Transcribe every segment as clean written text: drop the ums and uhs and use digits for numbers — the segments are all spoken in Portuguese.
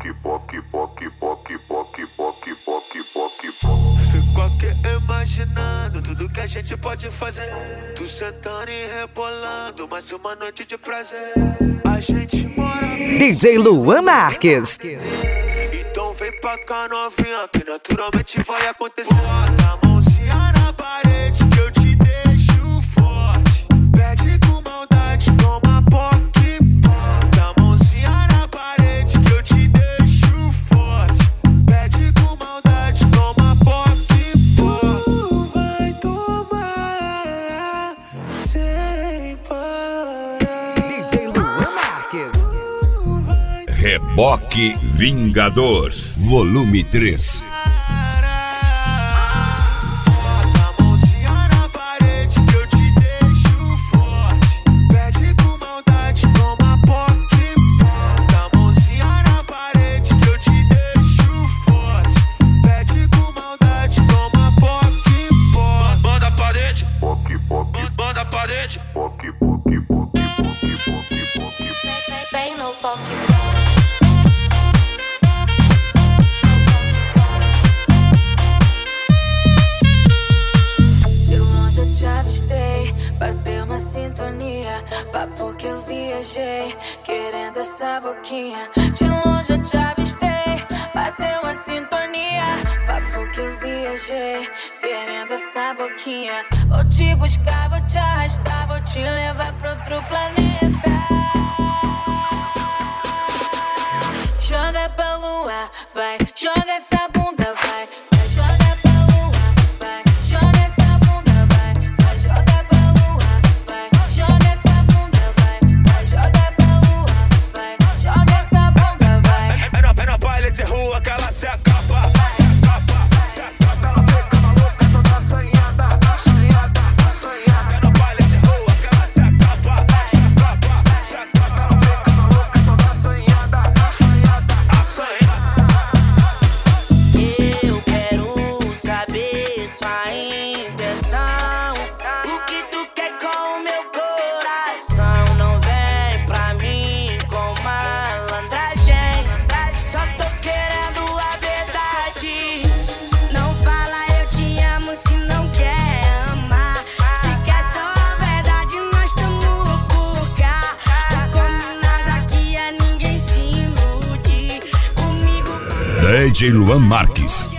Fico aqui imaginando tudo que a gente pode fazer. Tu sentando e rebolando, mais uma noite de prazer. A gente mora bem. DJ Luan Marques. Então vem pra cá novinha, que naturalmente vai acontecer. Bota a mãozinha na parede que eu te deixo forte. Pede com maldade, toma poque. Bota a mãozinha na parede que eu te deixo forte. Pede com maldade, toma poque. Vai tomar sem parar. DJ Luan Marques. Reboque Vingador, volume 3. Bateu uma sintonia, papo que eu viajei, querendo essa boquinha. De longe eu te avistei, bateu uma sintonia, papo que eu viajei, querendo essa boquinha. Vou te buscar, vou te arrastar, vou te levar pra outro planeta. Joga pra lua, vai, joga essa bunda, vai. DJ Luan Marques.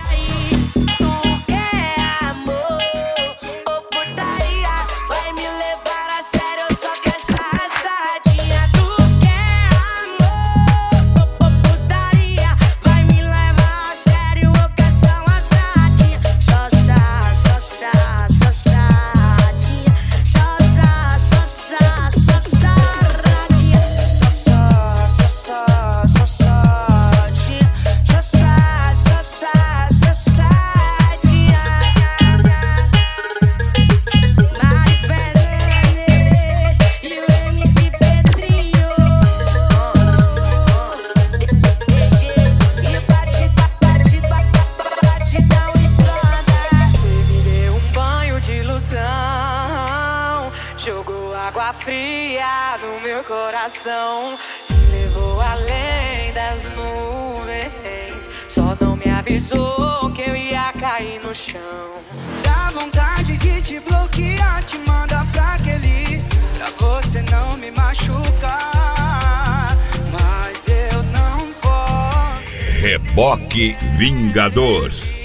Jogou água fria no meu coração, me levou além das nuvens. Só não me avisou que eu ia cair no chão. Dá vontade de te bloquear, te mandar pra aquele, pra você não me machucar. Mas eu não posso. Reboque Vingador.